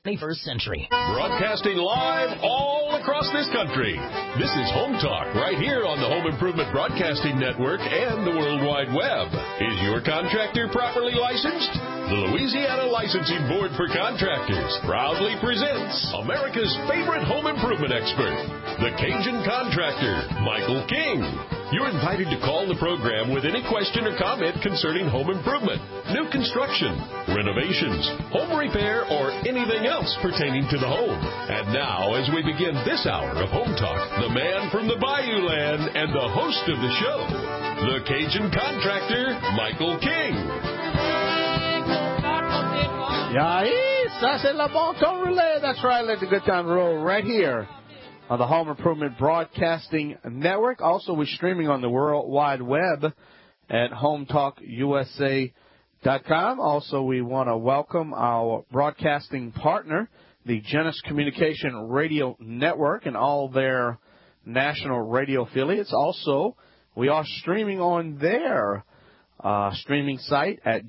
21st century. Broadcasting live all across this country. This is Home Talk right here on the Home Improvement Broadcasting Network and the World Wide Web. Is your contractor properly licensed? The Louisiana Licensing Board for Contractors proudly presents America's favorite home improvement expert, the Cajun Contractor, Michael King. You're invited to call the program with any question or comment concerning home improvement, new construction, renovations, home repair, or anything else pertaining to the home. And now, as we begin this hour of Home Talk, the man from the Bayou Land and the host of the show, the Cajun Contractor, Michael King. That's right, let the good times roll right here on the Home Improvement Broadcasting Network. Also, we're streaming on the World Wide Web at HomeTalkUSA.com. Also, we want to welcome our broadcasting partner, the Genesis Communication Radio Network, and all their national radio affiliates. Also, we are streaming on their streaming site at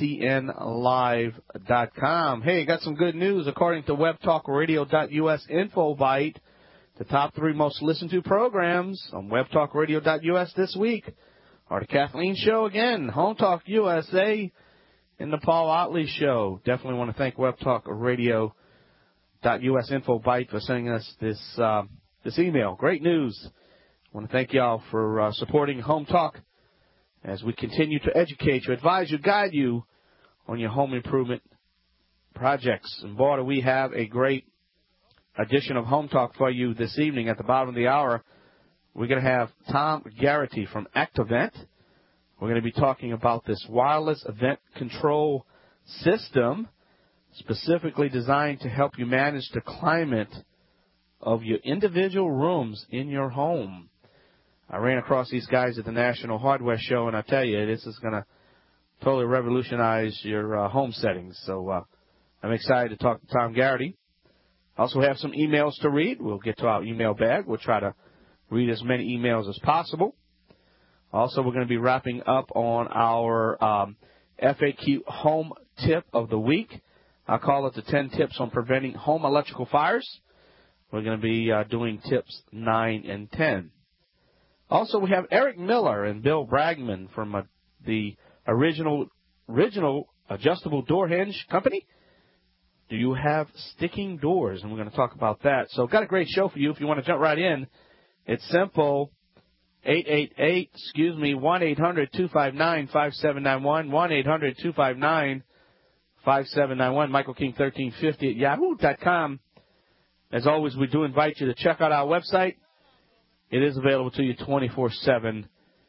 GCNlive.com. Hey, got some good news. According to WebTalkRadio.us InfoBite, the top 3 most listened to programs on WebTalkRadio.us this week are the Kathleen Show again, Home Talk USA, and the Paul Otley Show. Definitely want to thank WebTalkRadio.us InfoBite for sending us this email. Great news. I want to thank y'all for supporting Home Talk as we continue to educate you, advise you, guide you on your home improvement projects. And boy, do we have a great edition of Home Talk for you this evening. At the bottom of the hour, we're going to have Tom Garrity from Activent. We're going to be talking about this wireless event control system specifically designed to help you manage the climate of your individual rooms in your home. I ran across these guys at the National Hardware Show, and I tell you, this is going to totally revolutionize your home settings. So I'm excited to talk to Tom Garrity. Also have some emails to read. We'll get to our email bag. We'll try to read as many emails as possible. Also, we're going to be wrapping up on our FAQ home tip of the week. I call it the 10 tips on preventing home electrical fires. We're going to be doing tips 9 and 10. Also, we have Eric Miller and Bill Bragman from the original adjustable door hinge company. Do you have sticking doors? And we're going to talk about that. So got a great show for you if you want to jump right in. It's simple. 1-800-259-5791, 1-800-259-5791, Michael King 1350 at yahoo.com. As always, we do invite you to check out our website. It is available to you 24/7,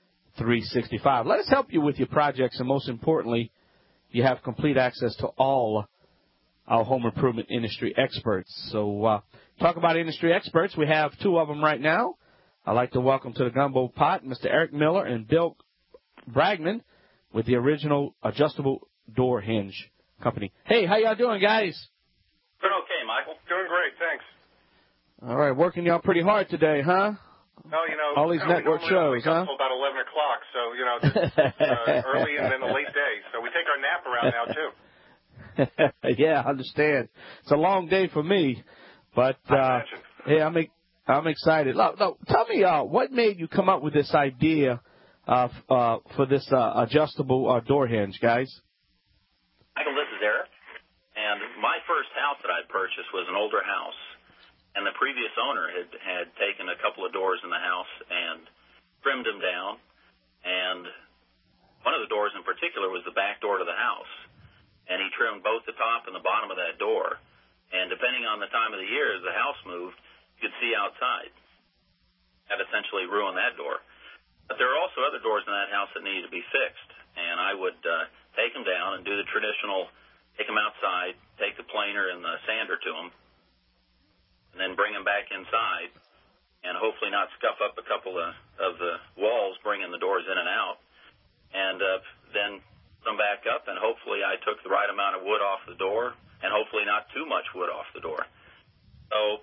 365. Let us help you with your projects, and most importantly, you have complete access to all our home improvement industry experts. So talk about industry experts. We have 2 of them right now. I'd like to welcome to the gumbo pot Mr. Eric Miller and Bill Bragman with the original adjustable door hinge company. Hey, how y'all doing, guys? Doing okay, Michael. Doing great, thanks. All right, working y'all pretty hard today, huh? Well, all these network shows, huh? Until about 11 o'clock, so, it's early and then a late day. So we take our nap around now, too. Yeah, I understand. It's a long day for me, but hey, I'm excited. Look, tell me, what made you come up with this idea for this adjustable door hinge, guys? Michael, this is Eric, and my first house that I purchased was an older house, and the previous owner had taken a couple of doors in the house and trimmed them down, and one of the doors in particular was the back door to the house. And he trimmed both the top and the bottom of that door. And depending on the time of the year, as the house moved, you could see outside. That essentially ruined that door. But there are also other doors in that house that needed to be fixed. And I would take them down and do the traditional, take them outside, take the planer and the sander to them, and then bring them back inside, and hopefully not scuff up a couple of the walls, bringing the doors in and out. And then them back up, and hopefully I took the right amount of wood off the door, and hopefully not too much wood off the door. So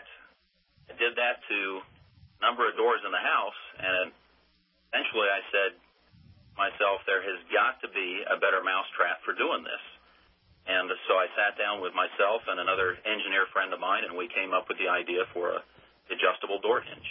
I did that to a number of doors in the house, and eventually I said to myself, there has got to be a better mousetrap for doing this. And so I sat down with myself and another engineer friend of mine, and we came up with the idea for an adjustable door hinge.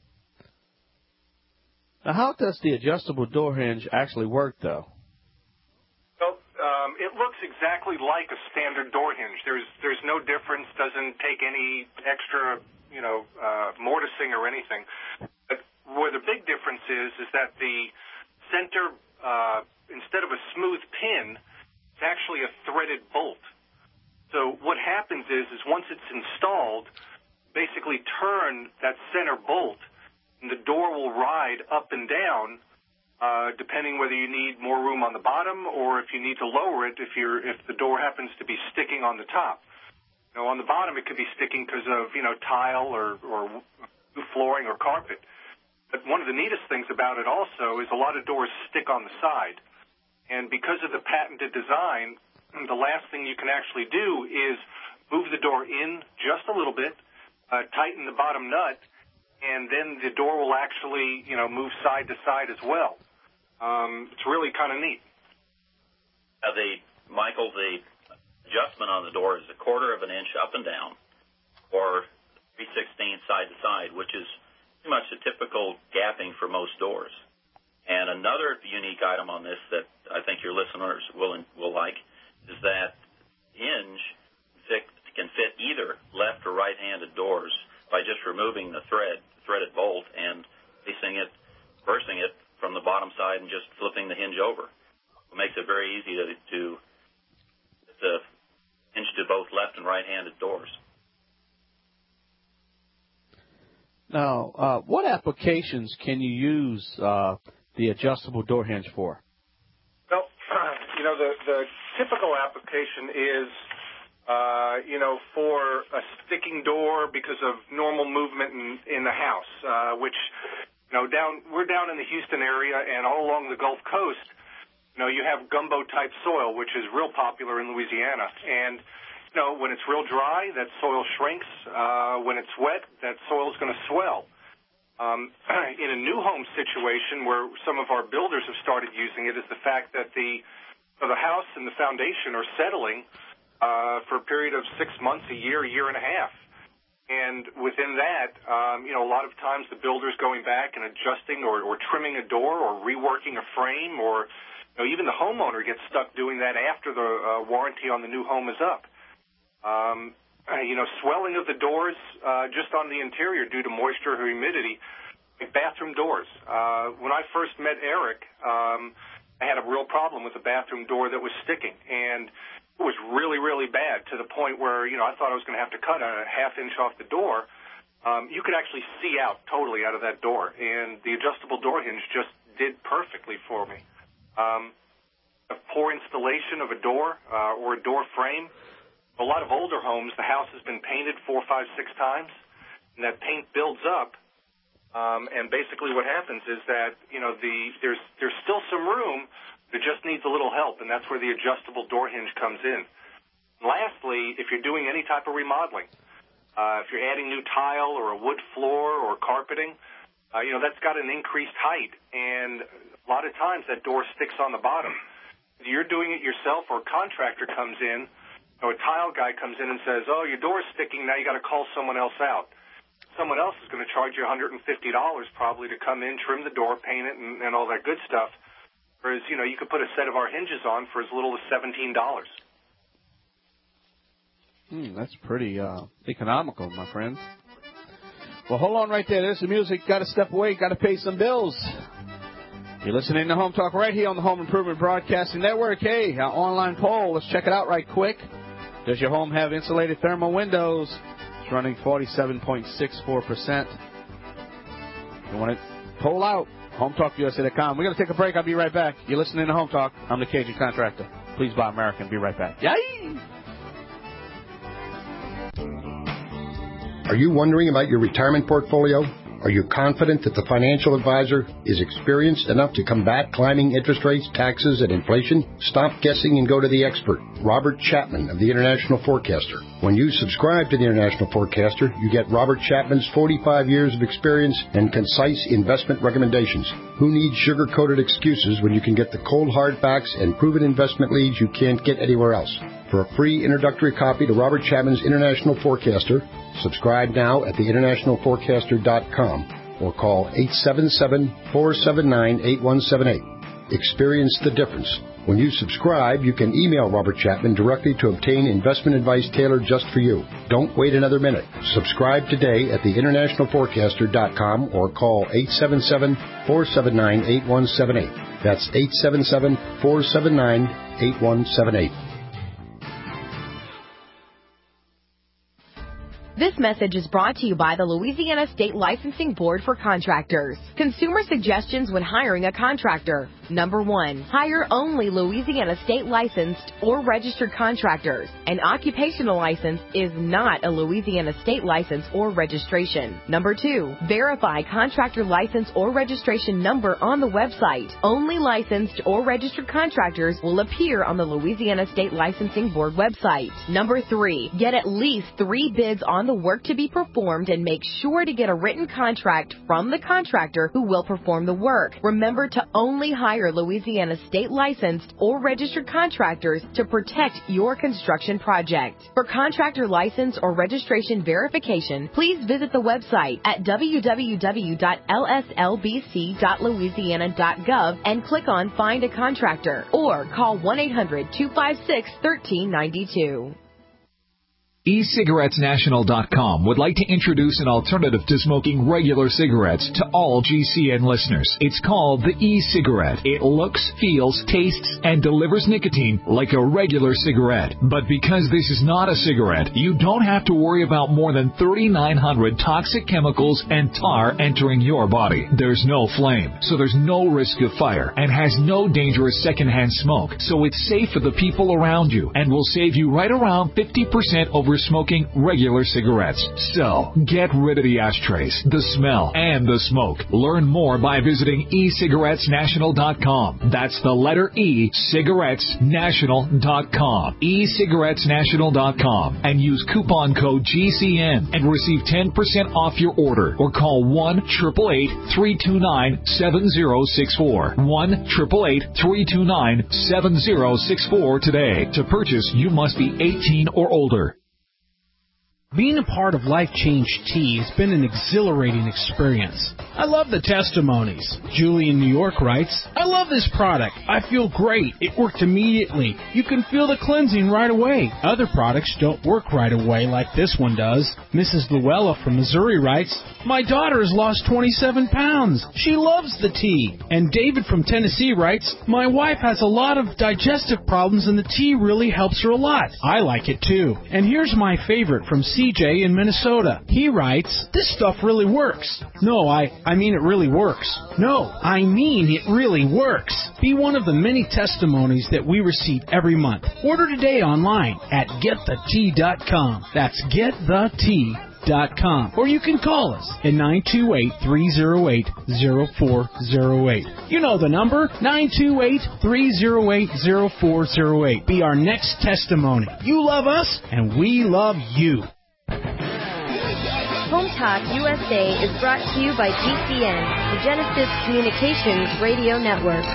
Now, how does the adjustable door hinge actually work, though? Well, it looks exactly like a standard door hinge. There's no difference. Doesn't take any extra, mortising or anything. But where the big difference is that the center, instead of a smooth pin, it's actually a threaded bolt. So what happens is once it's installed, basically turn that center bolt, and the door will ride up and down, depending whether you need more room on the bottom or if you need to lower it if the door happens to be sticking on the top. On the bottom, it could be sticking because of tile or flooring or carpet. But one of the neatest things about it also is a lot of doors stick on the side, and because of the patented design, the last thing you can actually do is move the door in just a little bit, tighten the bottom nut, and then the door will actually, move side to side as well. It's really kind of neat. Michael, the adjustment on the door is 1/4 of an inch up and down, or 3/16 side to side, which is pretty much the typical gapping for most doors. And another unique item on this that I think your listeners will like is that hinge can fit either left or right-handed doors by just removing the threaded bolt and reversing it from the bottom side and just flipping the hinge over. It makes it very easy to hinge to both left and right-handed doors. Now, what applications can you use the adjustable door hinge for? Well, the typical application is, for a sticking door because of normal movement in the house, which, we're down in the Houston area and all along the Gulf Coast, you have gumbo-type soil, which is real popular in Louisiana. And, when it's real dry, that soil shrinks. When it's wet, that soil is going to swell. In a new home situation where some of our builders have started using it is the fact that the house and the foundation are settling for a period of 6 months, a year and a half. And within that, a lot of times the builder's going back and adjusting or trimming a door or reworking a frame, or even the homeowner gets stuck doing that after the warranty on the new home is up. Swelling of the doors just on the interior due to moisture or humidity, like bathroom doors. When I first met Eric, I had a real problem with a bathroom door that was sticking, and it was really, really bad to the point where, I thought I was going to have to cut a 1/2 inch off the door. You could actually see out totally out of that door, and the adjustable door hinge just did perfectly for me. A poor installation of a door or a door frame. A lot of older homes, the house has been painted 4, 5, 6 times, and that paint builds up. And basically what happens is that, there's still some room. It just needs a little help, and that's where the adjustable door hinge comes in. Lastly, if you're doing any type of remodeling, if you're adding new tile or a wood floor or carpeting, that's got an increased height, and a lot of times that door sticks on the bottom. If you're doing it yourself or a contractor comes in, or a tile guy comes in and says, oh, your door's sticking, now you got to call someone else out. Someone else is going to charge you $150 probably to come in, trim the door, paint it, and all that good stuff. Whereas, you could put a set of our hinges on for as little as $17. That's pretty economical, my friends. Well, hold on right there. There's the music. Got to step away. Got to pay some bills. You're listening to Home Talk right here on the Home Improvement Broadcasting Network. Hey, our online poll. Let's check it out right quick. Does your home have insulated thermal windows? It's running 47.64%. You want to poll out? HomeTalkUSA.com. We're going to take a break. I'll be right back. You're listening to Home Talk. I'm the Cajun Contractor. Please buy American. Be right back. Yay! Are you wondering about your retirement portfolio? Are you confident that the financial advisor is experienced enough to combat climbing interest rates, taxes, and inflation? Stop guessing and go to the expert, Robert Chapman of the International Forecaster. When you subscribe to the International Forecaster, you get Robert Chapman's 45 years of experience and concise investment recommendations. Who needs sugar-coated excuses when you can get the cold hard facts and proven investment leads you can't get anywhere else? For a free introductory copy to Robert Chapman's International Forecaster, subscribe now at theInternationalForecaster.com or call 877-479-8178. Experience the difference. When you subscribe, you can email Robert Chapman directly to obtain investment advice tailored just for you. Don't wait another minute. Subscribe today at theInternationalForecaster.com or call 877-479-8178. That's 877-479-8178. This message is brought to you by the Louisiana State Licensing Board for Contractors. Consumer suggestions when hiring a contractor. Number 1, hire only Louisiana State licensed or registered contractors. An occupational license is not a Louisiana State license or registration. Number 2, verify contractor license or registration number on the website. Only licensed or registered contractors will appear on the Louisiana State Licensing Board website. Number 3, get at least 3 bids on the work to be performed and make sure to get a written contract from the contractor who will perform the work. Remember to only hire Louisiana State licensed or registered contractors to protect your construction project. For contractor license or registration verification, please visit the website at www.lslbc.louisiana.gov and click on Find a Contractor or call 1-800-256-1392. eCigarettesNational.com would like to introduce an alternative to smoking regular cigarettes to all GCN listeners. It's called the e-cigarette. It looks, feels, tastes, and delivers nicotine like a regular cigarette. But because this is not a cigarette, you don't have to worry about more than 3,900 toxic chemicals and tar entering your body. There's no flame, so there's no risk of fire, and has no dangerous secondhand smoke, so it's safe for the people around you and will save you right around 50% over smoking regular cigarettes. So, get rid of the ashtrays, the smell, and the smoke. Learn more by visiting eCigarettesNational.com. That's the letter E, cigarettesnational.com. eCigarettesNational.com. And use coupon code GCN and receive 10% off your order. Or call 1-888-329-7064. 1-888-329-7064 today. To purchase, you must be 18 or older. Being a part of Life Change Tea has been an exhilarating experience. I love the testimonies. Julie in New York writes, I love this product. I feel great. It worked immediately. You can feel the cleansing right away. Other products don't work right away like this one does. Mrs. Luella from Missouri writes, my daughter has lost 27 pounds. She loves the tea. And David from Tennessee writes, my wife has a lot of digestive problems and the tea really helps her a lot. I like it too. And here's my favorite from CJ in Minnesota. He writes, this stuff really works. No, I mean it really works. No, I mean it really works. Be one of the many testimonies that we receive every month. Order today online at getthetea.com. That's getthetea.com. Or you can call us at 928-308-0408. You know the number, 928-308-0408. Be our next testimony. You love us, and we love you. Home Talk USA is brought to you by GCN, the Genesis Communications Radio Network.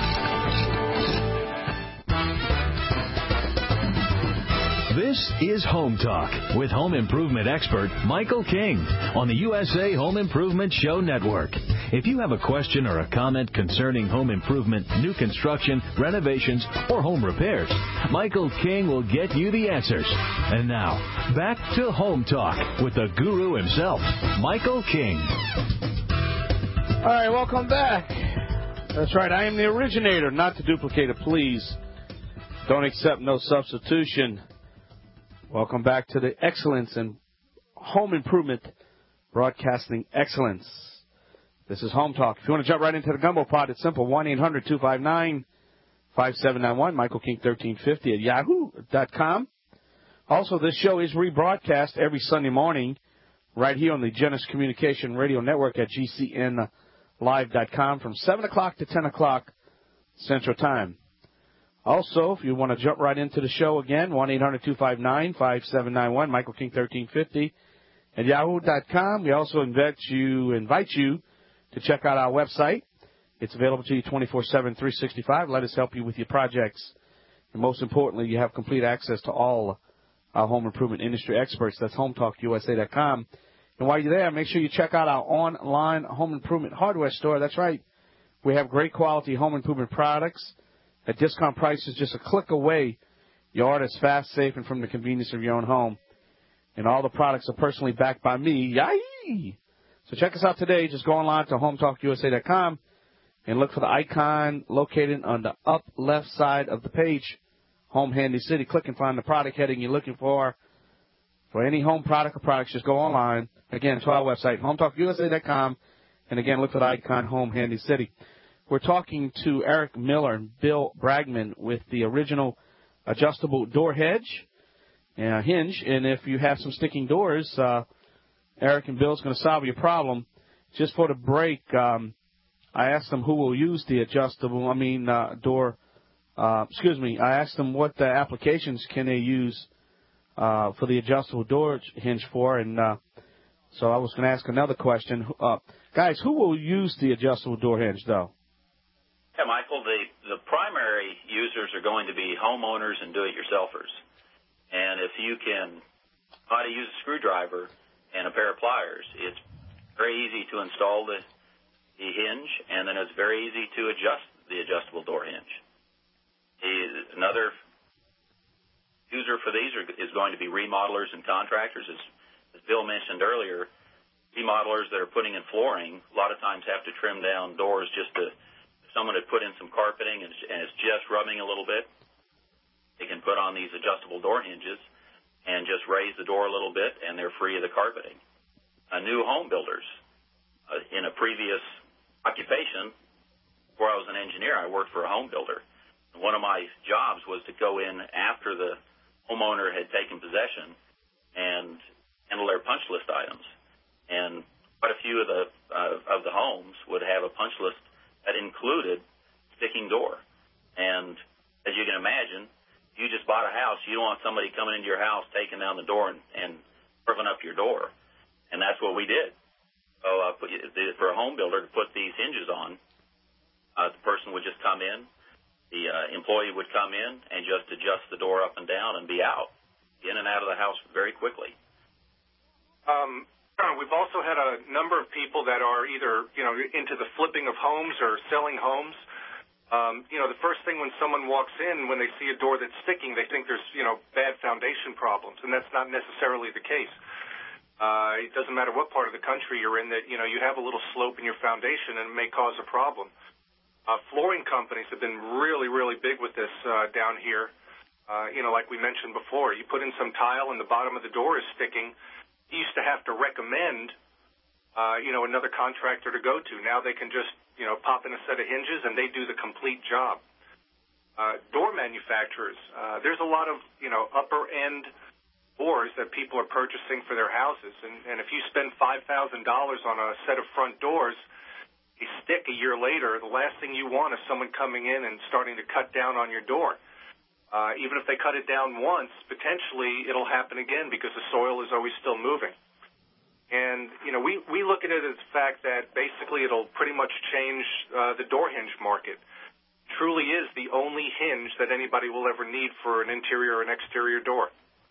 This is Home Talk with home improvement expert Michael King on the USA Home Improvement Show Network. If you have a question or a comment concerning home improvement, new construction, renovations, or home repairs, Michael King will get you the answers. And now, back to Home Talk with the guru himself, Michael King. All right, welcome back. That's right, I am the originator, not the duplicator, please. Don't accept no substitution. Welcome back to the excellence in home improvement broadcasting excellence. This is Home Talk. If you want to jump right into the gumbo pot, it's simple. 1-800-259-5791. Michael King 1350 at yahoo.com. Also, this show is rebroadcast every Sunday morning right here on the Genesis Communication Radio Network at GCNlive.com from 7 o'clock to 10 o'clock Central Time. Also, if you want to jump right into the show again, 1-800-259-5791, Michael King 1350 at yahoo.com. We also invite you to check out our website. It's available to you 24/7, 365. Let us help you with your projects And most importantly, you have complete access to all our home improvement industry experts. That's HometalkUSA.com. And while you're there, make sure you check out our online home improvement hardware store. That's right. We have great quality home improvement products at discount prices just a click away. Your order is fast, safe, and from the convenience of your own home. And all the products are personally backed by me. Yay! So check us out today. Just go online to HometalkUSA.com and look for the icon located on the up left side of the page, Home Handy City. Click and find the product heading you're looking for. For any home product or products, just go online, again, to our website, HometalkUSA.com, and again, look for the icon Home Handy City. We're talking to Eric Miller and Bill Bragman with the original adjustable door hinge, and if you have some sticking doors, Eric and Bill's going to solve your problem. Just for the break, I asked them who will use the adjustable, door. I asked them what the applications can they use for the adjustable door hinge for, and so I was going to ask another question. Guys, who will use the adjustable door hinge, though? Yeah, Michael, the primary users are going to be homeowners and do-it-yourselfers. And if you can know how to use a screwdriver and a pair of pliers, it's very easy to install the hinge, and then it's very easy to adjust the adjustable door hinge. Another user for these is going to be remodelers and contractors. As Bill mentioned earlier, remodelers that are putting in flooring a lot of times have to trim down doors just to, if someone had put in some carpeting and it's just rubbing a little bit, they can put on these adjustable door hinges and just raise the door a little bit, and they're free of the carpeting. New home builders. In a previous occupation, before I was an engineer, I worked for a home builder. One of my jobs was to go in after the homeowner had taken possession and handle their punch list items. And quite a few of the homes would have a punch list that included sticking door. And as you can imagine, you just bought a house. You don't want somebody coming into your house, taking down the door and ripping up your door. And that's what we did. So for a home builder to put these hinges on, the person would just come in. The employee would come in and just adjust the door up and down and be out, in and out of the house very quickly. We've also had a number of people that are either, into the flipping of homes or selling homes. The first thing when someone walks in, when they see a door that's sticking, they think there's, bad foundation problems, and that's not necessarily the case. It doesn't matter what part of the country you're in that, you have a little slope in your foundation and it may cause a problem. Flooring companies have been really, really big with this down here. Like we mentioned before, you put in some tile and the bottom of the door is sticking. You used to have to recommend, another contractor to go to. Now they can just, pop in a set of hinges and they do the complete job. Door manufacturers, there's a lot of, upper-end doors that people are purchasing for their houses. And if you spend $5,000 on a set of front doors, they stick a year later, the last thing you want is someone coming in and starting to cut down on your door. Even if they cut it down once, potentially it'll happen again because the soil is always still moving. And, we look at it as the fact that basically it'll pretty much change the door hinge market. Truly is the only hinge that anybody will ever need for an interior or an exterior door.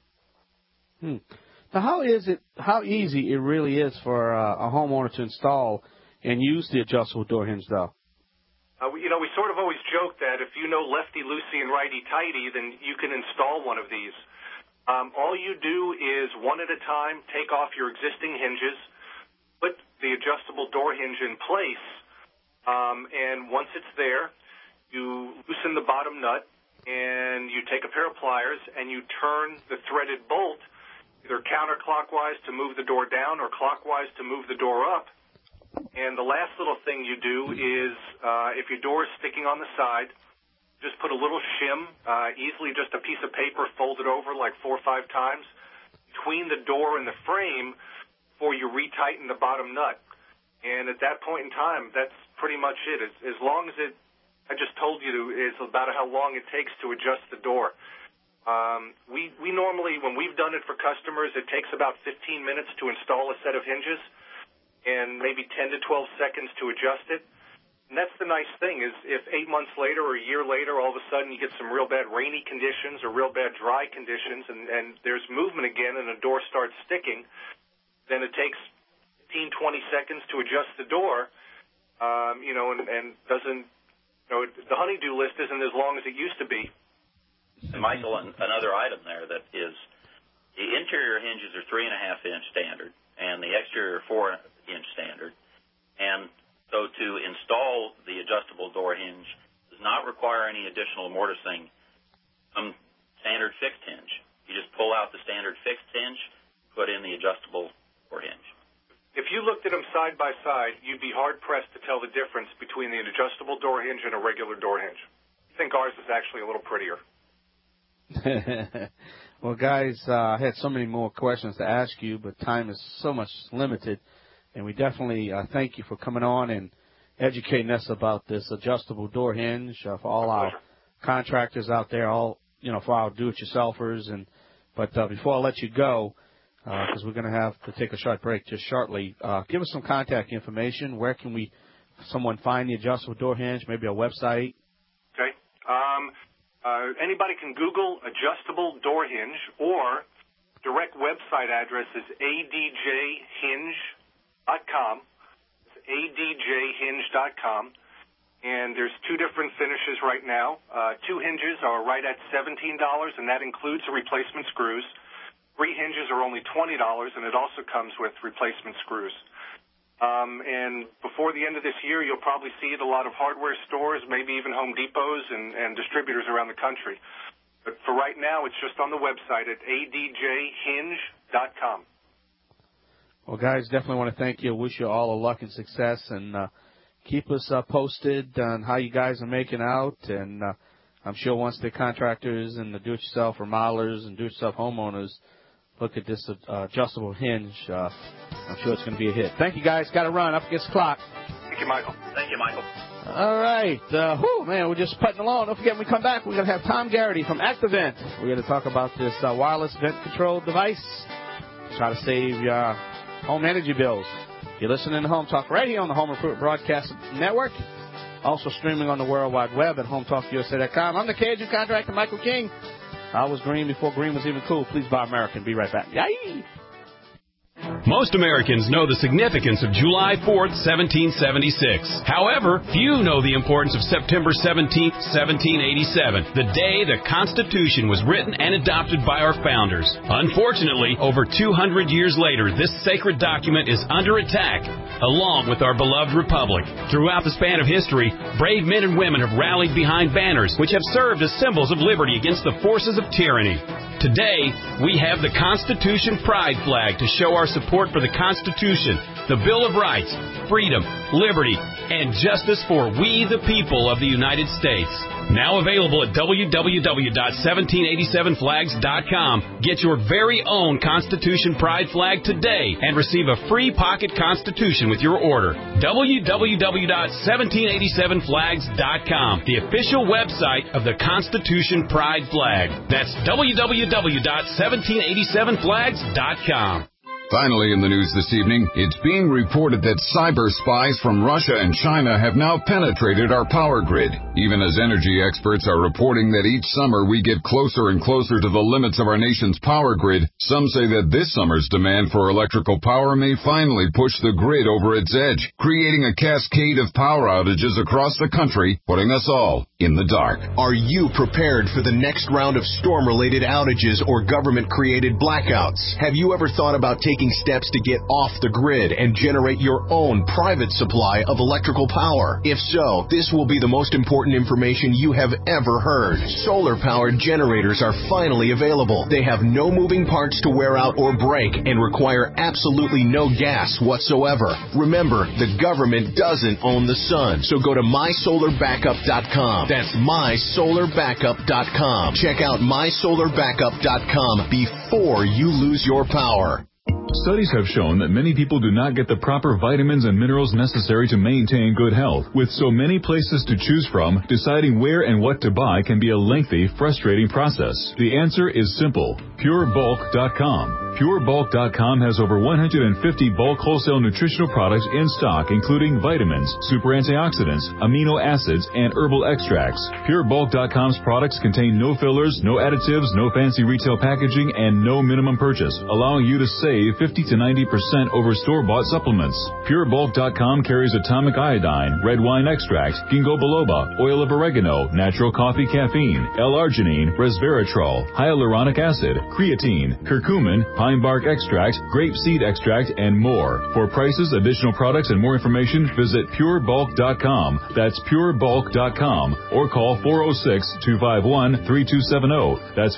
Now, how easy it really is for a homeowner to install and use the adjustable door hinge, though? We sort of always joke that if you know lefty-loosey and righty-tighty, then you can install one of these. All you do is, one at a time, take off your existing hinges, put the adjustable door hinge in place, and once it's there, you loosen the bottom nut, and you take a pair of pliers, and you turn the threaded bolt either counterclockwise to move the door down or clockwise to move the door up. And the last little thing you do is, if your door is sticking on the side, just put a little shim, easily just a piece of paper folded over like 4 or 5 times, between the door and the frame before you retighten the bottom nut. And at that point in time, that's pretty much it. As long as I just told you, is about how long it takes to adjust the door. We normally, when we've done it for customers, it takes about 15 minutes to install a set of hinges and maybe 10 to 12 seconds to adjust it. And that's the nice thing is if 8 months later or a year later, all of a sudden you get some real bad rainy conditions or real bad dry conditions and there's movement again and the door starts sticking, then it takes 15, 20 seconds to adjust the door, and doesn't, the honey-do list isn't as long as it used to be. And Michael, another item there that is the interior hinges are 3.5-inch standard and the exterior 4-inch standard. And so to install the adjustable door hinge does not require any additional mortising from standard fixed hinge. You just pull out the standard fixed hinge, put in the adjustable door hinge. If you looked at them side by side, you'd be hard-pressed to tell the difference between the adjustable door hinge and a regular door hinge. I think ours is actually a little prettier. Well, guys, I had so many more questions to ask you, but time is so much limited. And we definitely thank you for coming on and educating us about this adjustable door hinge for all our contractors out there, for our do-it-yourselfers. But before I let you go, because we're going to have to take a short break just shortly, give us some contact information. Where can someone find the adjustable door hinge? Maybe a website. Okay. Anybody can Google adjustable door hinge, or direct website address is adjhinge.com. It's adjhinge.com. And there's two different finishes right now. Two hinges are right at $17, and that includes the replacement screws. 3 hinges are only $20, and it also comes with replacement screws. And before the end of this year, you'll probably see it at a lot of hardware stores, maybe even Home Depots and distributors around the country. But for right now, it's just on the website at adjhinge.com. Well, guys, definitely want to thank you. Wish you all the luck and success, and keep us posted on how you guys are making out. And I'm sure once the contractors and the do-it-yourself remodelers and do-it-yourself homeowners look at this adjustable hinge, I'm sure it's going to be a hit. Thank you, guys. Got to run up against the clock. Thank you, Michael. Thank you, Michael. All right. We're just putting along. Don't forget, when we come back, we're going to have Tom Garrity from ActiVent. We're going to talk about this wireless vent control device. Try to save your home energy bills. You're listening to Home Talk right here on the Home Improvement Broadcast Network. Also streaming on the World Wide Web at HomeTalkUSA.com. I'm the Cajun contractor, Michael King. I was green before green was even cool. Please buy American. Be right back. Yay! Most Americans know the significance of July 4th, 1776. However, few know the importance of September 17th, 1787, the day the Constitution was written and adopted by our founders. Unfortunately, over 200 years later, this sacred document is under attack, along with our beloved republic. Throughout the span of history, brave men and women have rallied behind banners which have served as symbols of liberty against the forces of tyranny. Today, we have the Constitution Pride Flag to show our support for the Constitution, the Bill of Rights, freedom, liberty, and justice for we the people of the United States. Now available at www.1787flags.com. Get your very own Constitution Pride Flag today and receive a free pocket Constitution with your order. www.1787flags.com, the official website of the Constitution Pride Flag. That's www.1787flags.com. Finally, in the news this evening, it's being reported that cyber spies from Russia and China have now penetrated our power grid. Even as energy experts are reporting that each summer we get closer and closer to the limits of our nation's power grid, some say that this summer's demand for electrical power may finally push the grid over its edge, creating a cascade of power outages across the country, putting us all in the dark. Are you prepared for the next round of storm-related outages or government-created blackouts? Have you ever thought about taking steps to get off the grid and generate your own private supply of electrical power? If so, this will be the most important information you have ever heard. Solar-powered generators are finally available. They have no moving parts to wear out or break and require absolutely no gas whatsoever. Remember, the government doesn't own the sun, so go to mysolarbackup.com. That's mysolarbackup.com. Check out mysolarbackup.com before you lose your power. Studies have shown that many people do not get the proper vitamins and minerals necessary to maintain good health. With so many places to choose from, deciding where and what to buy can be a lengthy, frustrating process. The answer is simple. PureBulk.com. PureBulk.com has over 150 bulk wholesale nutritional products in stock, including vitamins, super antioxidants, amino acids, and herbal extracts. PureBulk.com's products contain no fillers, no additives, no fancy retail packaging, and no minimum purchase, allowing you to save 50 to 90% over store-bought supplements. PureBulk.com carries atomic iodine, red wine extract, ginkgo biloba, oil of oregano, natural coffee caffeine, L-arginine, resveratrol, hyaluronic acid, creatine, curcumin, pine bark extract, grape seed extract, and more. For prices, additional products, and more information, visit PureBulk.com. That's PureBulk.com, or call 406-251-3270. That's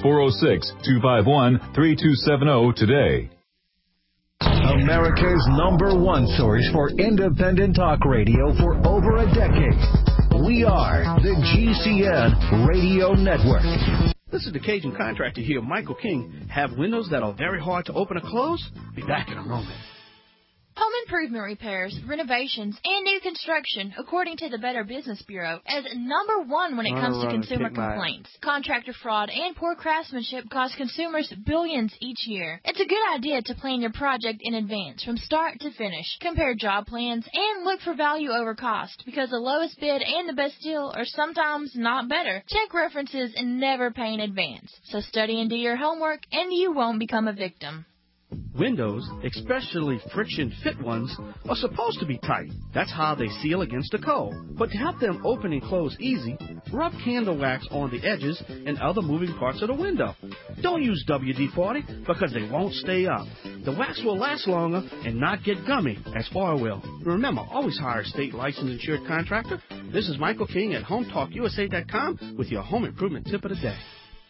406-251-3270 today. America's #1 source for independent talk radio for over a decade. We are the GCN Radio Network. This is the Cajun Contractor here, Michael King. Have windows that are very hard to open or close? Be back in a moment. Home improvement repairs, renovations, and new construction, according to the Better Business Bureau, as #1 when it comes to consumer complaints. Contractor fraud and poor craftsmanship cost consumers billions each year. It's a good idea to plan your project in advance, from start to finish. Compare job plans and look for value over cost, because the lowest bid and the best deal are sometimes not better. Check references and never pay in advance. So study and do your homework, and you won't become a victim. Windows, especially friction-fit ones, are supposed to be tight. That's how they seal against the cold. But to help them open and close easy, rub candle wax on the edges and other moving parts of the window. Don't use WD-40 because they won't stay up. The wax will last longer and not get gummy, as oil will. Remember, always hire a state licensed insured contractor. This is Michael King at HomeTalkUSA.com with your home improvement tip of the day.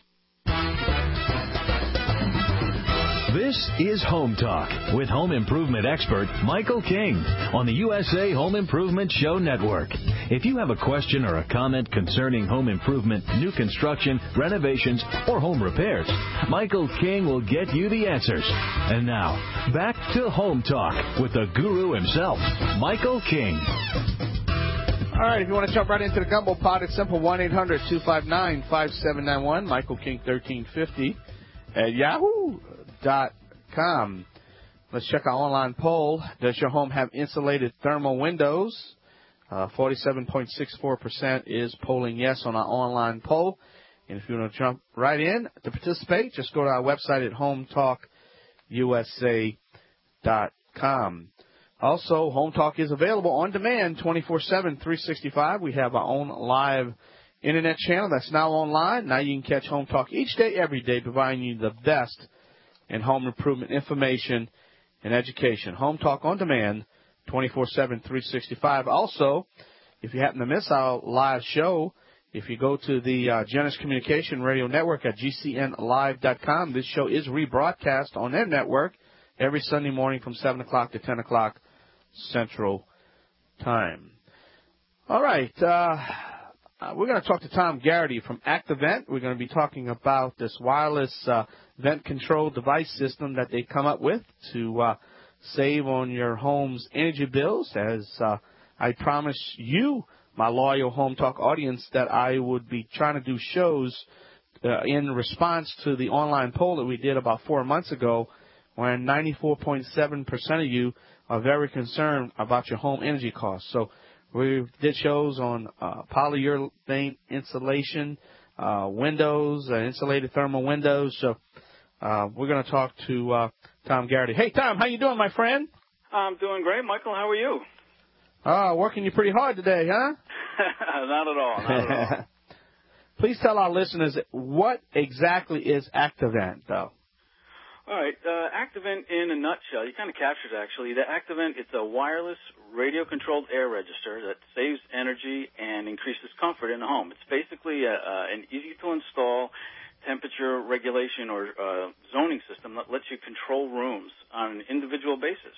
This is Home Talk with home improvement expert Michael King on the USA Home Improvement Show Network. If you have a question or a comment concerning home improvement, new construction, renovations, or home repairs, Michael King will get you the answers. And now, back to Home Talk with the guru himself, Michael King. All right, if you want to jump right into the gumbo pot, it's simple, 1-800-259-5791, Michael King 1350 at yahoo.com. Let's check our online poll. Does your home have insulated thermal windows? 47.64% is polling yes on our online poll. And if you want to jump right in to participate, just go to our website at HomeTalkUSA.com. Also, Home Talk is available on demand 24/7, 365. We have our own live internet channel that's now online. Now you can catch Home Talk each day, every day, providing you the best in home improvement information and education. Home Talk on demand 24/7, 365. Also, if you happen to miss our live show, if you go to the Genesis Communication Radio Network at GCNlive.com, this show is rebroadcast on their network every Sunday morning from 7 o'clock to 10 o'clock Central Time. All right. We're going to talk to Tom Garrity from ActiVent. We're going to be talking about this wireless vent control device system that they come up with to save on your home's energy bills. As I promised you, my loyal Home Talk audience, that I would be trying to do shows in response to the online poll that we did about 4 months ago, when 94.7% of you are very concerned about your home energy costs. So we did shows on polyurethane insulation, windows, insulated thermal windows. So we're going to talk to Tom Garrity. Hey, Tom, how you doing, my friend? I'm doing great, Michael. How are you? Working you pretty hard today, huh? Not at all. Not at all. Please tell our listeners, what exactly is ActiVent, though? All right. ActiVent, in a nutshell, you kind of captured it, actually. The ActiVent, it's a wireless radio-controlled air register that saves energy and increases comfort in the home. It's basically an easy-to-install temperature regulation or zoning system that lets you control rooms on an individual basis.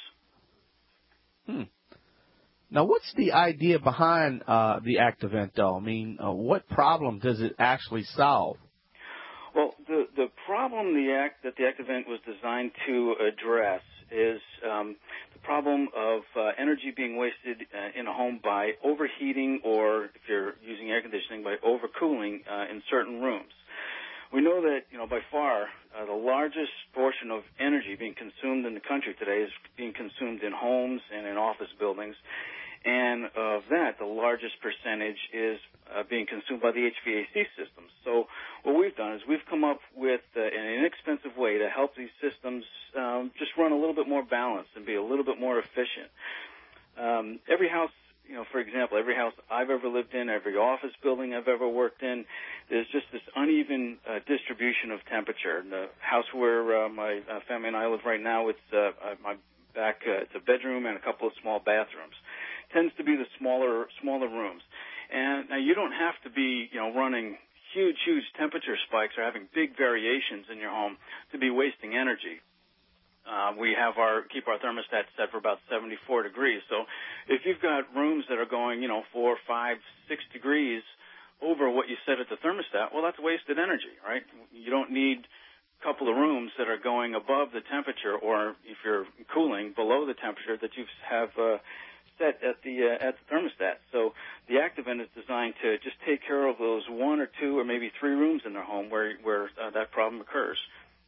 Now, what's the idea behind the ActiVent, though? I mean, what problem does it actually solve? Well, the problem that the ActiVent was designed to address is the problem of energy being wasted in a home by overheating, or if you're using air conditioning, by overcooling in certain rooms. We know that, by far, the largest portion of energy being consumed in the country today is being consumed in homes and in office buildings. And of that, the largest percentage is being consumed by the HVAC systems. So what we've done is we've come up with an inexpensive way to help these systems just run a little bit more balanced and be a little bit more efficient. Every house, for example, every house I've ever lived in, every office building I've ever worked in, there's just this uneven distribution of temperature. In the house where my family and I live right now, it's my back, it's a bedroom and a couple of small bathrooms. Tends to be the smaller rooms. And now you don't have to be, running huge temperature spikes or having big variations in your home to be wasting energy. We keep our thermostat set for about 74 degrees. So if you've got rooms that are going, 4, 5, 6 degrees over what you set at the thermostat, well, that's wasted energy, right? You don't need a couple of rooms that are going above the temperature, or if you're cooling, below the temperature that you have set at the thermostat. So the ActiVent is designed to just take care of those 1 or 2 or maybe 3 rooms in their home where that problem occurs.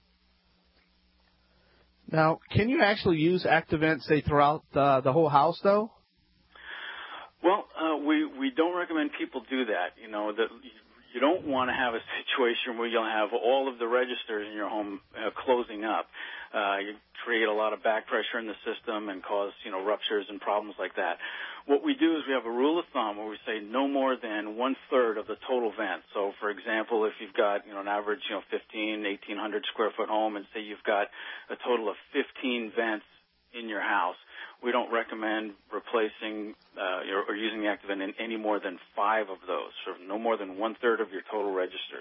Now, can you actually use ActiVent, say, throughout the whole house, though? Well, we don't recommend people do that. That you don't want to have a situation where you'll have all of the registers in your home closing up. You create a lot of back pressure in the system and cause, ruptures and problems like that. What we do is we have a rule of thumb where we say no more than 1/3 of the total vent. So, for example, if you've got, an average, 1,800 square foot home, and say you've got a total of 15 vents in your house, we don't recommend replacing or using the ActiVent in any more than 5 of those, so no more than 1/3 of your total registers.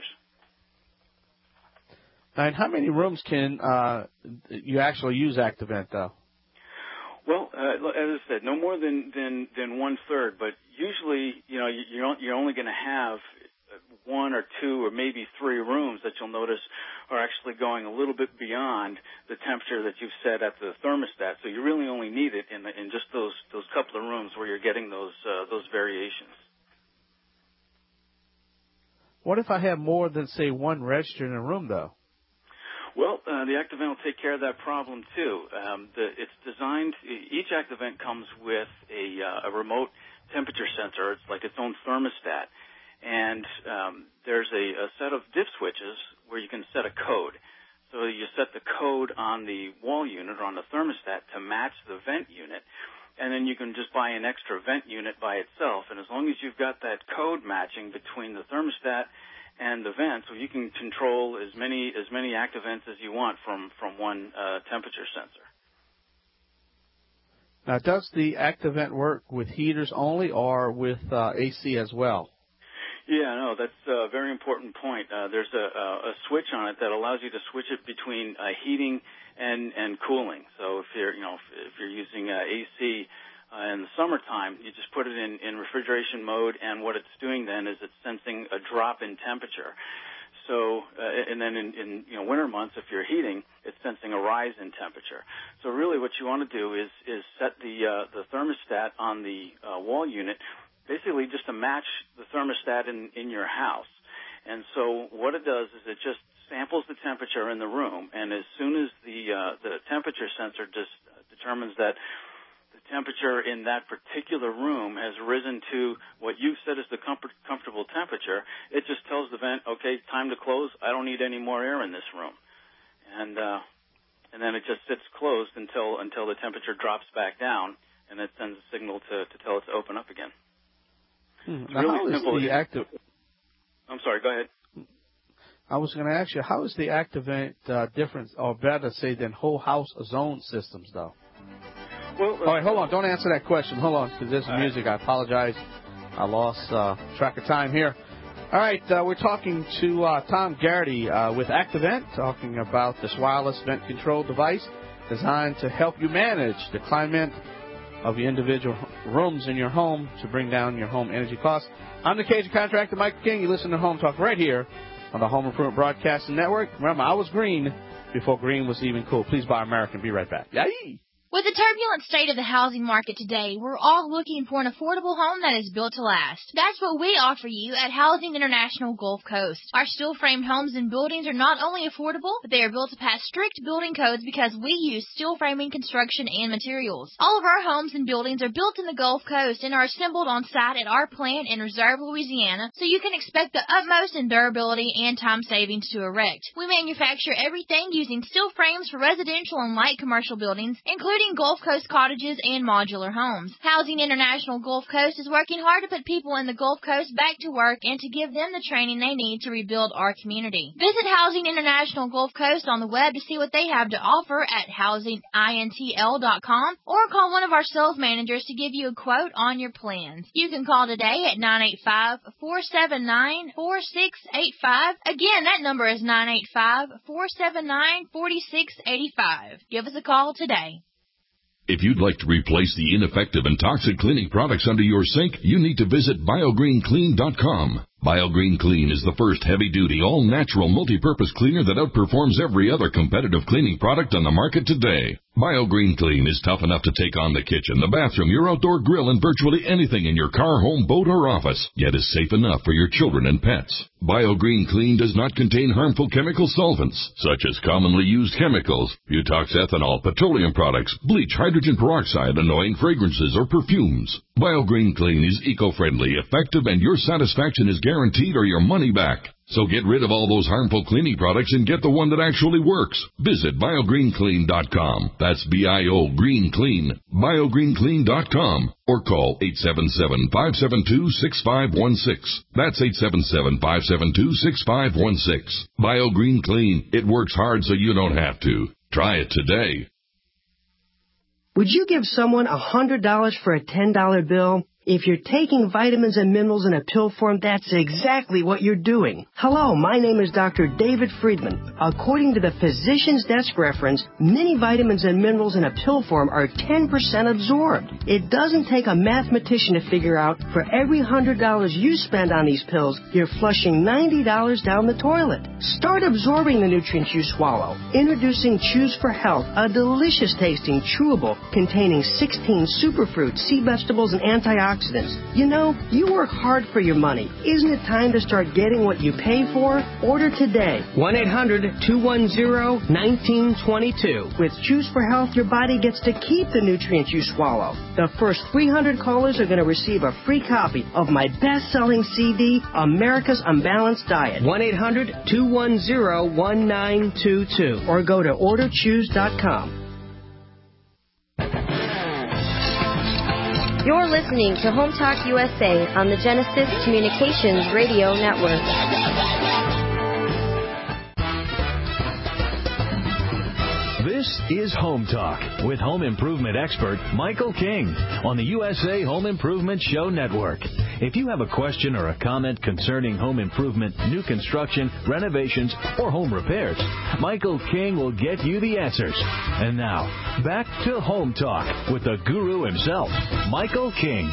And how many rooms can you actually use ActiVent, though? Well, as I said, no more than 1/3. But usually, you're only going to have 1 or 2 or maybe 3 rooms that you'll notice are actually going a little bit beyond the temperature that you've set at the thermostat. So you really only need it in just those couple of rooms where you're getting those variations. What if I have more than, say, 1 register in a room, though? Well, the ActiVent will take care of that problem too. It's designed. Each ActiVent comes with a remote temperature sensor. It's like its own thermostat, and there's a set of dip switches where you can set a code. So you set the code on the wall unit or on the thermostat to match the vent unit, and then you can just buy an extra vent unit by itself. And as long as you've got that code matching between the thermostat and the vent, so you can control as many ActiVents as you want from one temperature sensor. Now, does the ActiVent work with heaters only or with AC as well? Yeah, no, that's a very important point. There's a switch on it that allows you to switch it between heating and cooling. So if you're using AC in the summertime, you just put it in refrigeration mode, and what it's doing then is it's sensing a drop in temperature. So, and then in winter months, if you're heating, it's sensing a rise in temperature. So really what you want to do is set the thermostat on the wall unit basically just to match the thermostat in your house. And so what it does is it just samples the temperature in the room, and as soon as the temperature sensor just determines that temperature in that particular room has risen to what you've set as the comfortable temperature, it just tells the vent, okay, time to close. I don't need any more air in this room. And then it just sits closed until the temperature drops back down, and it sends a signal to tell it to open up again. It's really simple. I'm sorry, go ahead. I was going to ask you, how is the ActiVent different or better, say, than whole house zone systems, though? Well, all right, hold on. Don't answer that question. Hold on, because there's music. I apologize. I lost track of time here. All right, we're talking to Tom Garrity with ActiVent, talking about this wireless vent control device designed to help you manage the climate of your individual rooms in your home to bring down your home energy costs. I'm the Cajun contractor, Michael King. You listen to Home Talk right here on the Home Improvement Broadcasting Network. Remember, I was green before green was even cool. Please buy American. Be right back. Yay! With the turbulent state of the housing market today, we're all looking for an affordable home that is built to last. That's what we offer you at Housing International Gulf Coast. Our steel-framed homes and buildings are not only affordable, but they are built to pass strict building codes because we use steel framing construction and materials. All of our homes and buildings are built in the Gulf Coast and are assembled on site at our plant in Reserve, Louisiana, so you can expect the utmost in durability and time savings to erect. We manufacture everything using steel frames for residential and light commercial buildings, including Gulf Coast cottages and modular homes. Housing International Gulf Coast is working hard to put people in the Gulf Coast back to work and to give them the training they need to rebuild our community. Visit Housing International Gulf Coast on the web to see what they have to offer at housingintl.com or call one of our sales managers to give you a quote on your plans. You can call today at 985-479-4685. Again, that number is 985-479-4685. Give us a call today. If you'd like to replace the ineffective and toxic cleaning products under your sink, you need to visit BioGreenClean.com. BioGreen Clean is the first heavy-duty, all-natural, multi-purpose cleaner that outperforms every other competitive cleaning product on the market today. BioGreen Clean is tough enough to take on the kitchen, the bathroom, your outdoor grill, and virtually anything in your car, home, boat, or office, yet is safe enough for your children and pets. BioGreen Clean does not contain harmful chemical solvents, such as commonly used chemicals, butoxethanol, petroleum products, bleach, hydrogen peroxide, annoying fragrances, or perfumes. BioGreen Clean is eco-friendly, effective, and your satisfaction is guaranteed or your money back. So get rid of all those harmful cleaning products and get the one that actually works. Visit BioGreenClean.com. That's B-I-O Green Clean. BioGreenClean.com. Or call 877-572-6516. That's 877-572-6516. BioGreen Clean. It works hard so you don't have to. Try it today. Would you give someone $100 for a $10 bill? If you're taking vitamins and minerals in a pill form, that's exactly what you're doing. Hello, my name is Dr. David Friedman. According to the Physician's Desk reference, many vitamins and minerals in a pill form are 10% absorbed. It doesn't take a mathematician to figure out for every $100 you spend on these pills, you're flushing $90 down the toilet. Start absorbing the nutrients you swallow. Introducing Choose for Health, a delicious tasting chewable containing 16 superfruits, sea vegetables, and antioxidants. You know, you work hard for your money. Isn't it time to start getting what you pay for? Order today. 1-800-210-1922. With Choose for Health, your body gets to keep the nutrients you swallow. The first 300 callers are going to receive a free copy of my best-selling CD, America's Unbalanced Diet. 1-800-210-1922. Or go to orderchoose.com. You're listening to Home Talk USA on the Genesis Communications Radio Network. This is Home Talk with home improvement expert Michael King on the USA Home Improvement Show Network. If you have a question or a comment concerning home improvement, new construction, renovations, or home repairs, Michael King will get you the answers. And now, back to Home Talk with the guru himself, Michael King.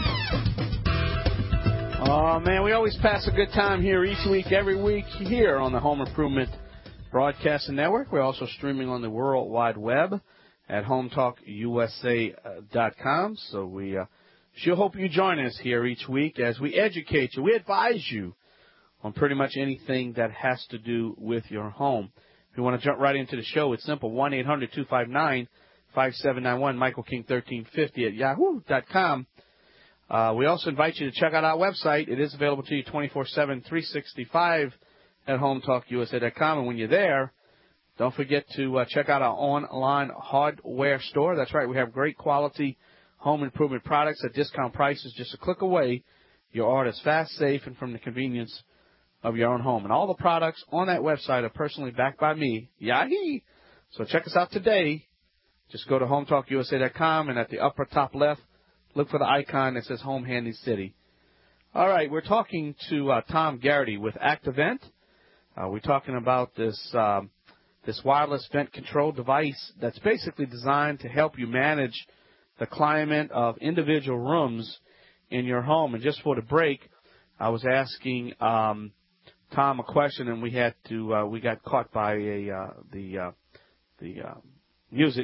Oh, man, we always pass a good time here each week, every week here on the Home Improvement Broadcasting Network. We're also streaming on the World Wide Web at HomeTalkUSA.com. So we sure hope you join us here each week as we educate you. We advise you on pretty much anything that has to do with your home. If you want to jump right into the show, it's simple. 1-800-259-5791, Michael King 1350 at yahoo.com. We also invite you to check out our website. It is available to you 24/7, 365 at HomeTalkUSA.com. And when you're there, don't forget to check out our online hardware store. That's right. We have great quality home improvement products at discount prices. Just a click away. Your order is fast, safe, and from the convenience of your own home. And all the products on that website are personally backed by me. Yahee! So check us out today. Just go to HomeTalkUSA.com, and at the upper top left, look for the icon that says Home Handy City. All right, we're talking to Tom Garrity with Activent. We're talking about this wireless vent control device that's basically designed to help you manage the climate of individual rooms in your home. And just for the break, I was asking Tom a question, and we got caught by the music.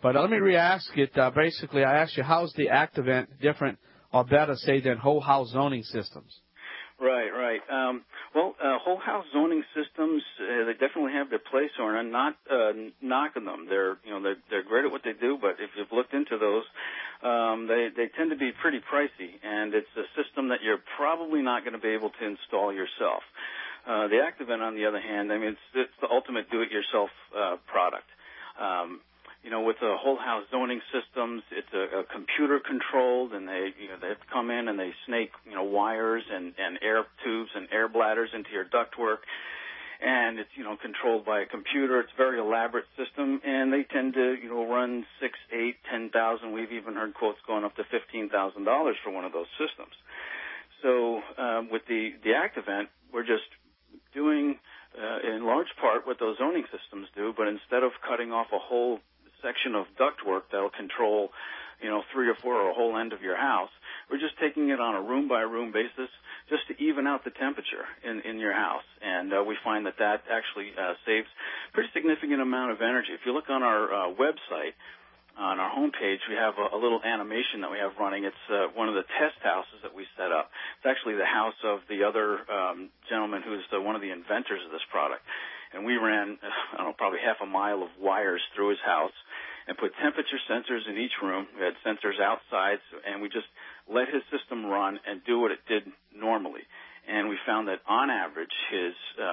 But let me re-ask it. Basically, I asked you, how's the ActiVent different or better, say, than whole house zoning systems? Right. Whole house zoning systems, they definitely have their place, so I'm not knocking them. They're great at what they do, but if you've looked into those, they tend to be pretty pricey, and it's a system that you're probably not going to be able to install yourself. The ActiVent, on the other hand, I mean, it's the ultimate do-it-yourself product. With the whole house zoning systems, it's a computer controlled, and they have to come in and they snake wires and air tubes and air bladders into your ductwork, and it's controlled by a computer. It's a very elaborate system, and they tend to run $6,000, $8,000, $10,000. We've even heard quotes going up to $15,000 for one of those systems. So with the ActiVent, we're just doing in large part what those zoning systems do, but instead of cutting off a whole section of ductwork that'll control, 3 or 4 or a whole end of your house, we're just taking it on a room-by-room basis just to even out the temperature in your house. And we find that actually saves a pretty significant amount of energy. If you look on our website, on our homepage, we have a little animation that we have running. It's one of the test houses that we set up. It's actually the house of the other gentleman who's one of the inventors of this product. And we ran, probably half a mile of wires through his house and put temperature sensors in each room. We had sensors outside, and we just let his system run and do what it did normally. And we found that on average, his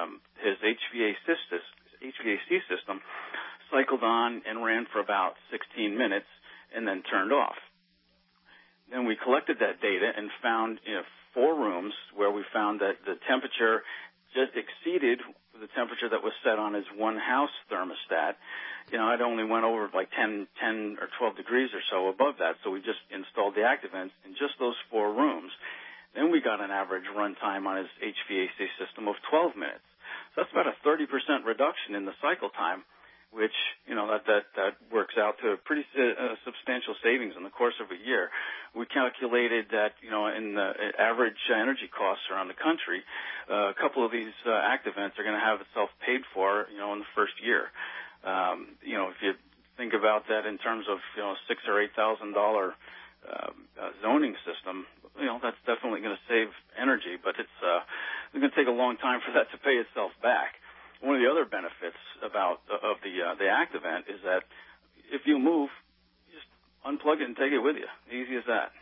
HVAC system cycled on and ran for about 16 minutes and then turned off. Then we collected that data and found 4 rooms where we found that the temperature just exceeded the temperature that was set on his one house thermostat. It only went over like 10 or 12 degrees or so above that, so we just installed the ActiVent in just those 4 rooms. Then we got an average run time on his HVAC system of 12 minutes. So that's about a 30% reduction in the cycle time, which, that works out to a pretty substantial savings in the course of a year. We calculated that, in the average energy costs around the country, a couple of these ActiVents are going to have itself paid for, in the first year. If you think about that in terms of, $6,000 or $8,000 zoning system, that's definitely going to save energy, but it's going to take a long time for that to pay itself back. One of the other benefits of the ActiVent is that if you move, you just unplug it and take it with you. Easy as that.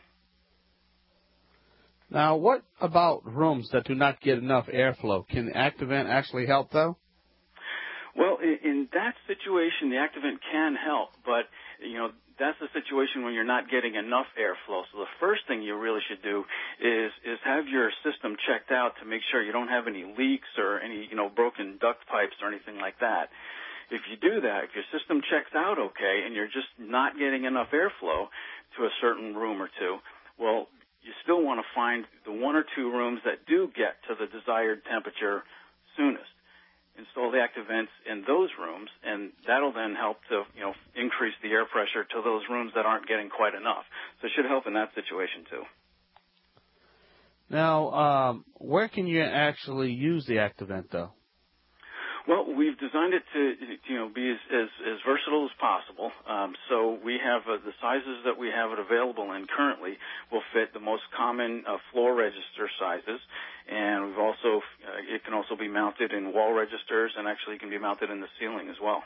Now, what about rooms that do not get enough airflow? Can the ActiVent actually help, though? Well, in that situation, the ActiVent can help, but, that's a situation when you're not getting enough airflow. So the first thing you really should do is have your system checked out to make sure you don't have any leaks or any, broken duct pipes or anything like that. If you do that, if your system checks out okay and you're just not getting enough airflow to a certain room or two, well, you still want to find the 1 or 2 rooms that do get to the desired temperature soonest. Install the ActiVents in those rooms, and that'll then help to, increase the air pressure to those rooms that aren't getting quite enough. So it should help in that situation, too. Now, where can you actually use the ActiVent, though? Well, we've designed it to, be as versatile as possible. So we have the sizes that we have it available in currently will fit the most common floor register sizes, and we've also it can also be mounted in wall registers, and actually can be mounted in the ceiling as well.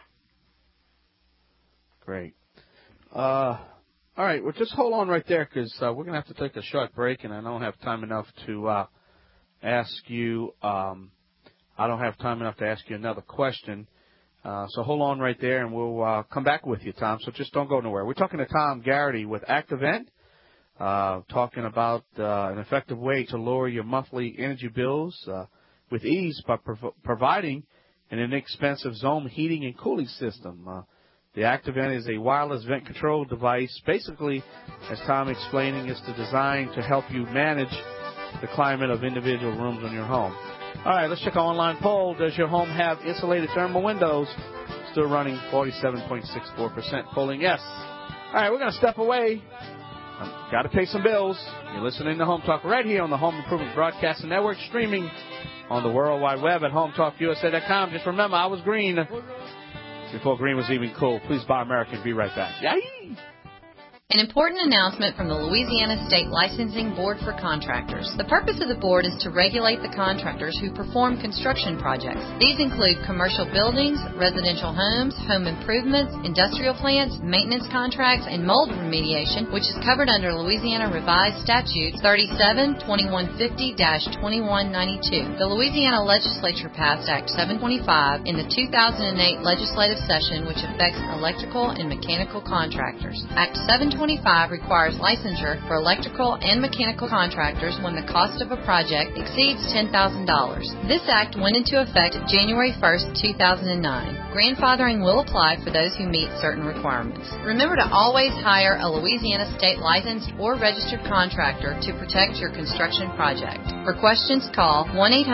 Great. All right, well, just hold on right there because we're going to have to take a short break, and I don't have time enough to ask you. I don't have time enough to ask you another question. So hold on right there, and we'll come back with you, Tom. So just don't go nowhere. We're talking to Tom Garrity with ActiVent, talking about an effective way to lower your monthly energy bills with ease by providing an inexpensive zone heating and cooling system. The ActiVent is a wireless vent control device. Basically, as Tom explaining, is designed to help you manage the climate of individual rooms in your home. All right, let's check our online poll. Does your home have insulated thermal windows? Still running 47.64% polling yes. All right, we're going to step away. Got to pay some bills. You're listening to Home Talk right here on the Home Improvement Broadcasting Network, streaming on the World Wide Web at HomeTalkUSA.com. Just remember, I was green. before green was even cool. Please buy American. Be right back. Yay! An important announcement from the Louisiana State Licensing Board for Contractors. The purpose of the board is to regulate the contractors who perform construction projects. These include commercial buildings, residential homes, home improvements, industrial plants, maintenance contracts, and mold remediation, which is covered under Louisiana Revised Statutes 37-2150-2192. The Louisiana Legislature passed Act 725 in the 2008 legislative session, which affects electrical and mechanical contractors. Act 725 requires licensure for electrical and mechanical contractors when the cost of a project exceeds $10,000. This act went into effect January 1st, 2009. Grandfathering will apply for those who meet certain requirements. Remember to always hire a Louisiana state licensed or registered contractor to protect your construction project. For questions, call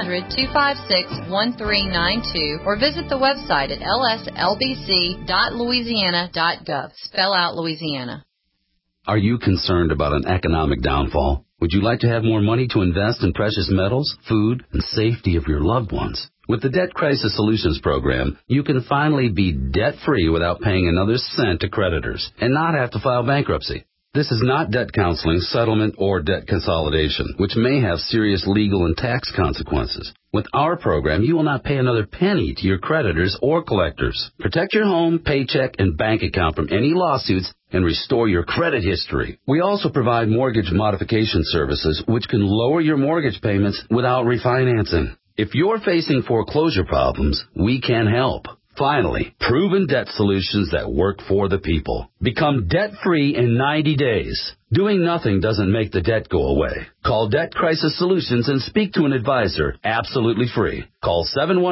1-800-256-1392 or visit the website at lslbc.louisiana.gov. Spell out Louisiana. Are you concerned about an economic downfall? Would you like to have more money to invest in precious metals, food, and safety of your loved ones? With the Debt Crisis Solutions Program, you can finally be debt-free without paying another cent to creditors and not have to file bankruptcy. This is not debt counseling, settlement, or debt consolidation, which may have serious legal and tax consequences. With our program, you will not pay another penny to your creditors or collectors. Protect your home, paycheck, and bank account from any lawsuits and restore your credit history. We also provide mortgage modification services, which can lower your mortgage payments without refinancing. If you're facing foreclosure problems, we can help. Finally, proven debt solutions that work for the people. Become debt-free in 90 days. Doing nothing doesn't make the debt go away. Call Debt Crisis Solutions and speak to an advisor absolutely free. Call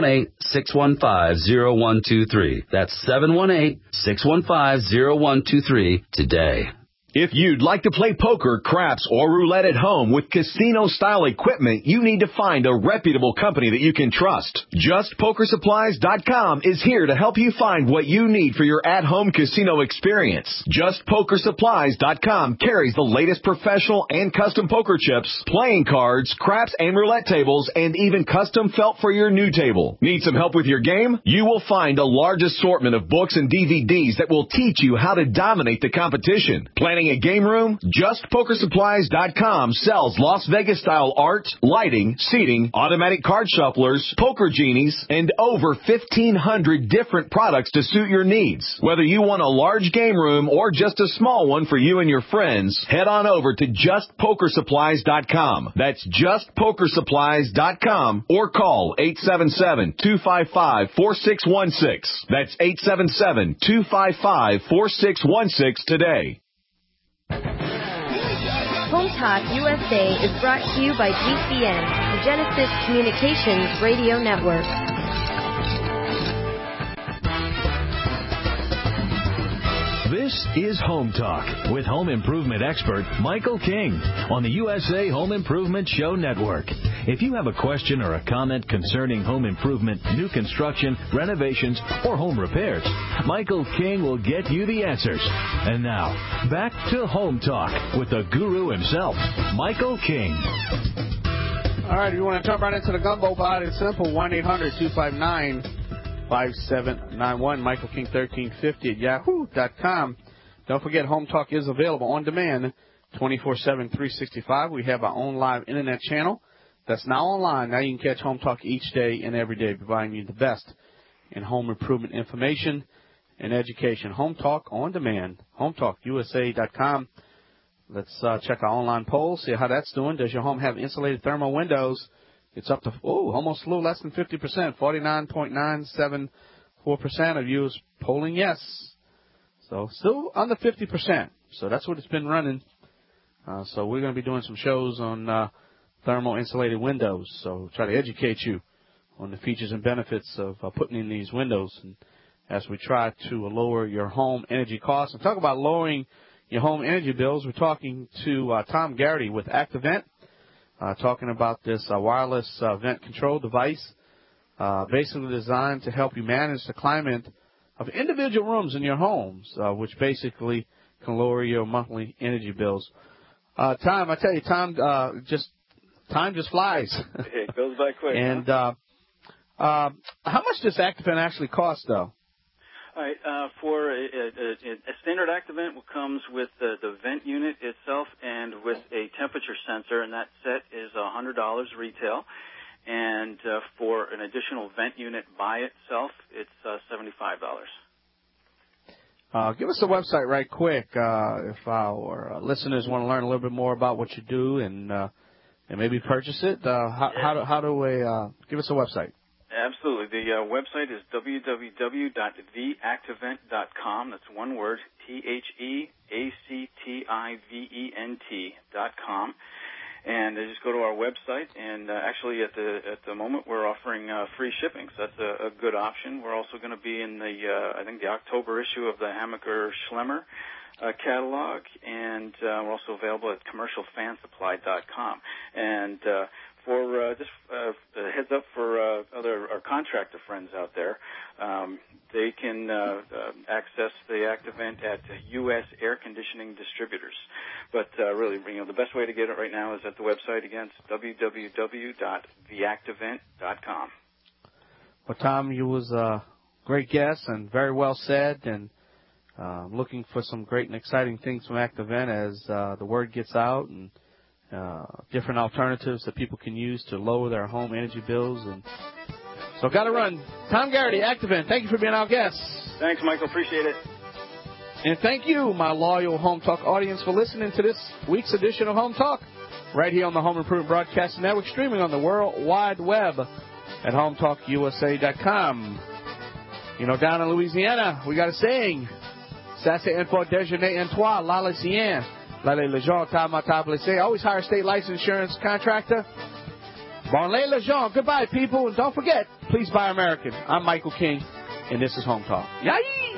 718-615-0123. That's 718-615-0123 today. If you'd like to play poker, craps, or roulette at home with casino-style equipment, you need to find a reputable company that you can trust. JustPokerSupplies.com is here to help you find what you need for your at-home casino experience. JustPokerSupplies.com carries the latest professional and custom poker chips, playing cards, craps, and roulette tables, and even custom felt for your new table. Need some help with your game? You will find a large assortment of books and DVDs that will teach you how to dominate the competition. Planning a game room? JustPokerSupplies.com sells Las Vegas-style art, lighting, seating, automatic card shufflers, poker genies, and over 1,500 different products to suit your needs. Whether you want a large game room or just a small one for you and your friends, head on over to JustPokerSupplies.com. That's JustPokerSupplies.com or call 877-255-4616. That's 877-255-4616 today. Home Talk USA is brought to you by GCN, the Genesis Communications Radio Network. This is Home Talk with home improvement expert Michael King on the USA Home Improvement Show Network. If you have a question or a comment concerning home improvement, new construction, renovations, or home repairs, Michael King will get you the answers. And now, back to Home Talk with the guru himself, Michael King. All right, if you want to jump right into the gumbo pot, it's simple. 1-800-259-5791. Michael King 1350 at yahoo.com. Don't forget, Home Talk is available on demand 24/7, 365. We have our own live internet channel that's now online. Now you can catch Home Talk each day and every day, providing you the best in home improvement information and education. Home Talk on demand. HomeTalkUSA.com. Let's check our online poll, see how that's doing. Does your home have insulated thermal windows? It's up to, almost a little less than 50%. 49.974% of you is polling yes. So still under 50%. So that's what it's been running. So we're going to be doing some shows on thermal insulated windows. So try to educate you on the features and benefits of putting in these windows, and as we try to lower your home energy costs. And talk about lowering your home energy bills, we're talking to Tom Garrity with ActiVent, talking about this wireless vent control device, basically designed to help you manage the climate of individual rooms in your homes, which basically can lower your monthly energy bills. Tom, I tell you, time just flies. It goes by quick. And how much does ActiVent actually cost, though? All right, for a standard Activent comes with the vent unit itself and with a temperature sensor, and that set is $100 retail. And for an additional vent unit by itself, it's $75. Give us a website right quick if our listeners want to learn a little bit more about what you do and maybe purchase it. How do we give us a website? Absolutely. The website is www.theactivent.com. That's one word, TheActivent.com. And they just go to our website, and actually at the moment we're offering free shipping, so that's a good option. We're also going to be in I think the October issue of the Hammaker Schlemmer catalog, and we're also available at commercialfansupply.com. And for just a heads up for our contractor friends out there, they can access the Activent at U.S. Air Conditioning Distributors. But really, the best way to get it right now is at the website. Again, it's www.theactivent.com. Well, Tom, you was a great guest and very well said, and looking for some great and exciting things from Activent as the word gets out and different alternatives that people can use to lower their home energy bills. And so got to run. Tom Garrity, Activent, thank you for being our guest. Thanks, Michael. Appreciate it. And thank you, my loyal Home Talk audience, for listening to this week's edition of Home Talk right here on the Home Improvement Broadcasting Network, streaming on the World Wide Web at HomeTalkUSA.com. Down in Louisiana, we got a saying. Ça c'est un fort déjeuner en toi, la Lucien. Les gens t'aiment. Always hire a state license insurance contractor. Bon les gens. Goodbye, people. And don't forget, please buy American. I'm Michael King, and this is Home Talk. Yay!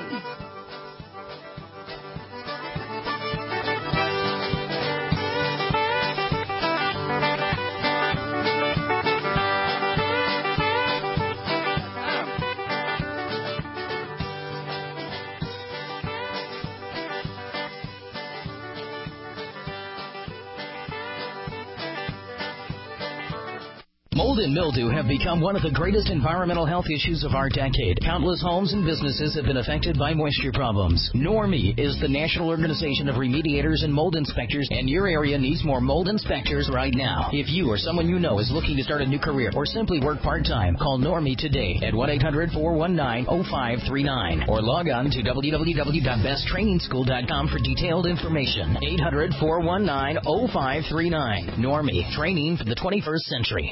Mold and mildew have become one of the greatest environmental health issues of our decade. Countless homes and businesses have been affected by moisture problems. NORMI is the National Organization of Remediators and Mold Inspectors, and your area needs more mold inspectors right now. If you or someone you know is looking to start a new career or simply work part-time, call NORMI today at 1-800-419-0539 or log on to www.besttrainingschool.com for detailed information. 800-419-0539. NORMI, training for the 21st century.